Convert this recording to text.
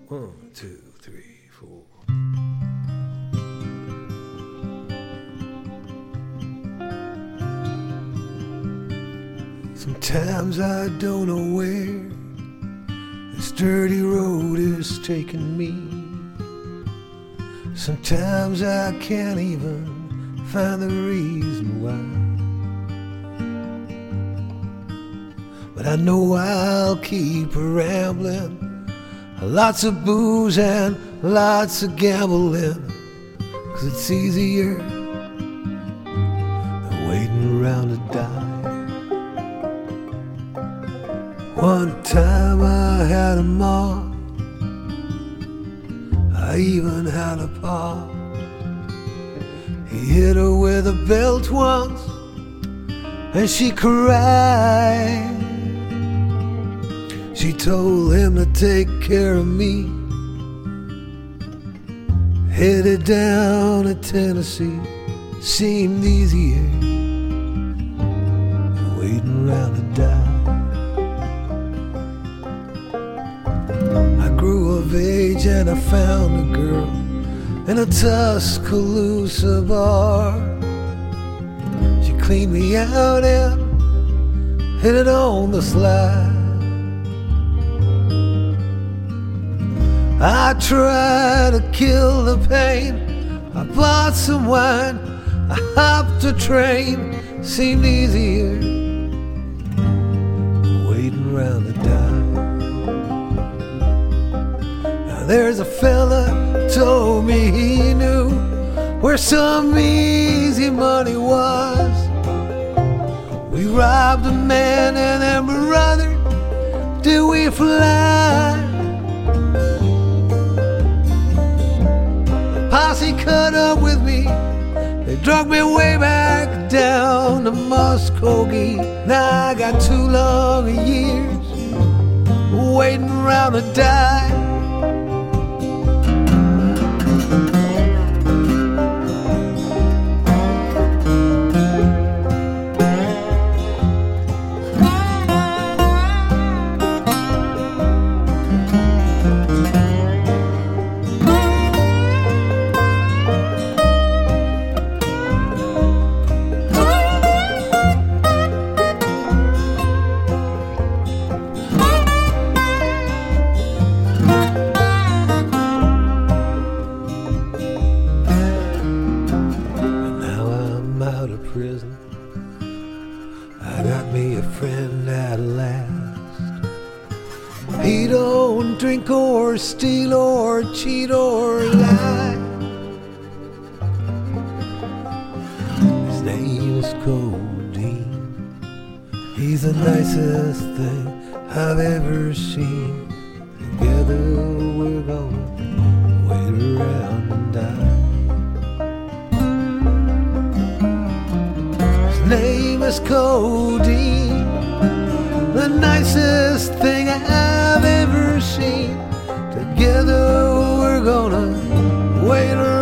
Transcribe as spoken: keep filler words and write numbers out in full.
One, two, three, four. Sometimes I don't know where this dirty road is taking me. Sometimes I can't even find the reason why. But I know I'll keep rambling. Lots of booze and lots of gambling, 'cause it's easier than waiting around to die. One time I had a mom, I even had a pa. He hit her with a belt once and she cried. She told him to take care of me. Headed down to Tennessee seemed easier than waiting around to die. I grew of age and I found a girl in a Tuscaloosa bar. She cleaned me out and hit it on the slide. I tried to kill the pain. I bought some wine, I hopped a train. Seemed easier than waiting around to die. Now there's a fella told me he knew where some easy money was. We robbed a man and then brother, did we fly? Posse cut up with me. They drug me way back down to Muskogee. Now I got too long years waiting around to die. Prison, I got me a friend at last. He don't drink or steal or cheat or lie. His name is Codeine. He's the nicest thing I've ever seen. Together we're gonna wait around and die. Name is Codeine, the nicest thing I've ever seen. Together we're gonna wait around.